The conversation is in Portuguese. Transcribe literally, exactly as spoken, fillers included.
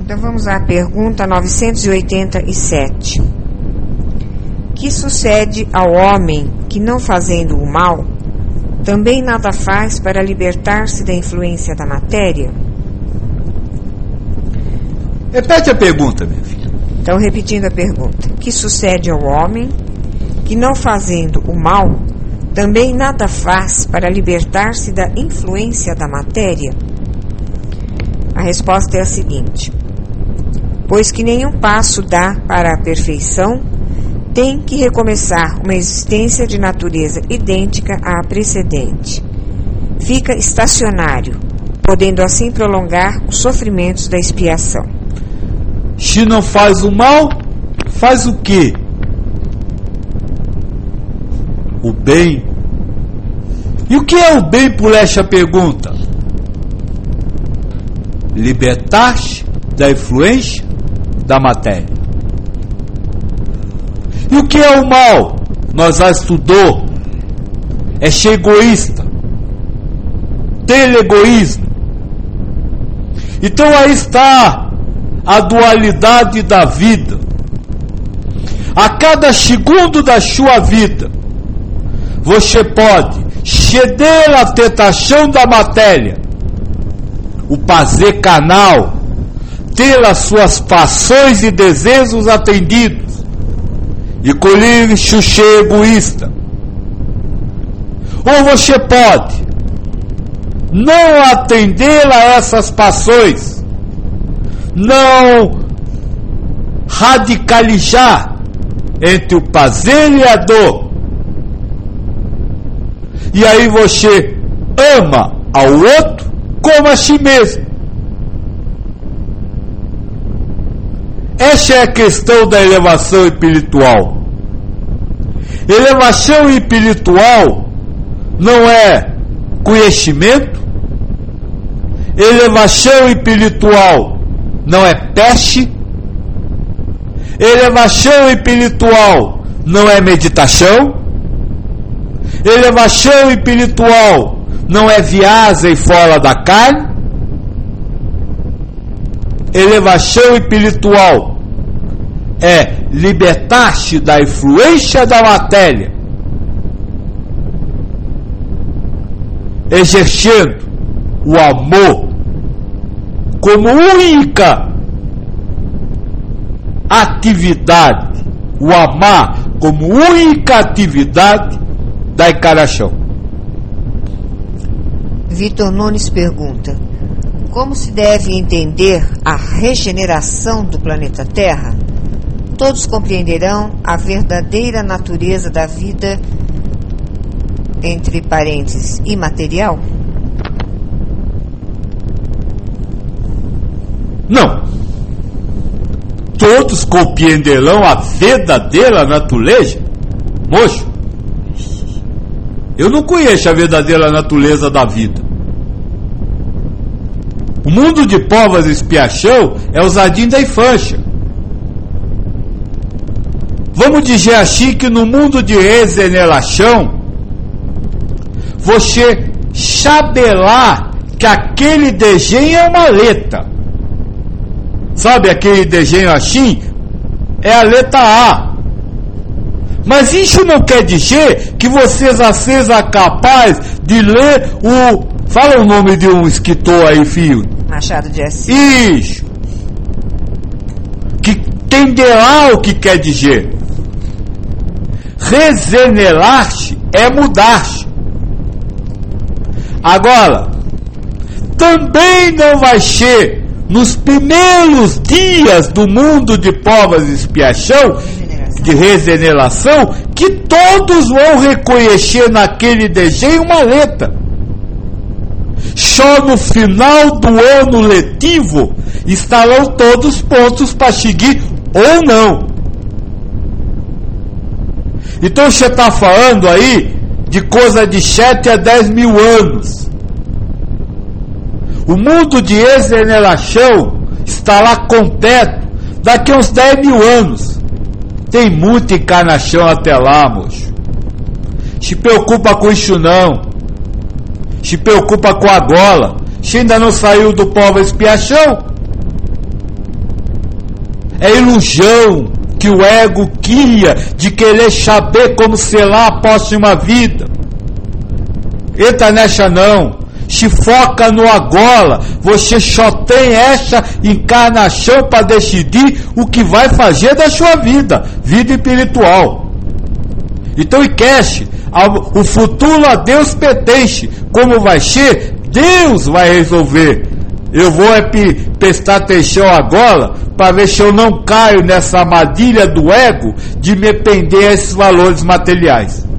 Então vamos à pergunta novecentos e oitenta e sete. Que sucede ao homem que, não fazendo o mal, também nada faz para libertar-se da influência da matéria? Repete a pergunta, minha filha. Então, repetindo a pergunta. Que sucede ao homem que, não fazendo o mal, também nada faz para libertar-se da influência da matéria? A resposta é a seguinte: pois que nenhum passo dá para a perfeição, tem que recomeçar uma existência de natureza idêntica à precedente. Fica estacionário, podendo assim prolongar os sofrimentos da expiação. Se não faz o mal, faz o quê? O bem. E o que é o bem, por esta pergunta? Libertar-se da influência da matéria. E o que é o mal? Nós já estudou. É ser egoísta, ter egoísmo. Então aí está a dualidade da vida. A cada segundo da sua vida, você pode ceder à tentação da matéria, o prazer carnal, ter as suas paixões e desejos atendidos, e colher chuché egoísta. Ou você pode não atender a essas paixões, não radicalizar entre o prazer e a dor, e aí você ama ao outro como a si mesmo. Essa é a questão da elevação espiritual. Elevação espiritual não é conhecimento, elevação espiritual não é peste, elevação espiritual não é meditação, elevação espiritual não é viagem fora da carne, elevação espiritual é libertar-se da influência da matéria, exercendo o amor como única atividade, o amar como única atividade da encarnação. Vitor Nunes pergunta: como se deve entender a regeneração do planeta Terra? Todos compreenderão a verdadeira natureza da vida, entre parênteses, imaterial? Não. Todos compreenderão a verdadeira natureza? Moço, eu não conheço a verdadeira natureza da vida. O mundo de provas e expiação é o jardim da infância. Vamos dizer assim que no mundo de regeneração, você saberá que aquele desenho é uma letra. Sabe aquele desenho assim? É a letra A. Mas isso não quer dizer que você já seja capaz de ler o... Fala o nome de um escritor aí, filho. Machado de Assis. Isso. Que entenderá o que quer dizer. Regenerar-se é mudar-se. Agora, também não vai ser nos primeiros dias do mundo de provas e expiação, de regeneração, que todos vão reconhecer naquele desenho uma letra. Só no final do ano letivo estarão todos prontos para seguir ou não. Então você está falando aí de coisa de sete a dez mil anos. O mundo de regeneração estará completo daqui a uns dez mil anos. Tem muita encarnação até lá, moço. Se preocupa com isso não. Se preocupa com a gola. Se ainda não saiu do povo expiação. é ilusão que o ego cria de querer saber como selar a próxima vida. Entra nessa não. Se foca no agora. Você só tem essa encarnação para decidir o que vai fazer da sua vida, vida espiritual. Então esquece, o futuro a Deus pertence. Como vai ser, Deus vai resolver. Eu vou é prestar atenção agora para ver se eu não caio nessa armadilha do ego de me prender a esses valores materiais.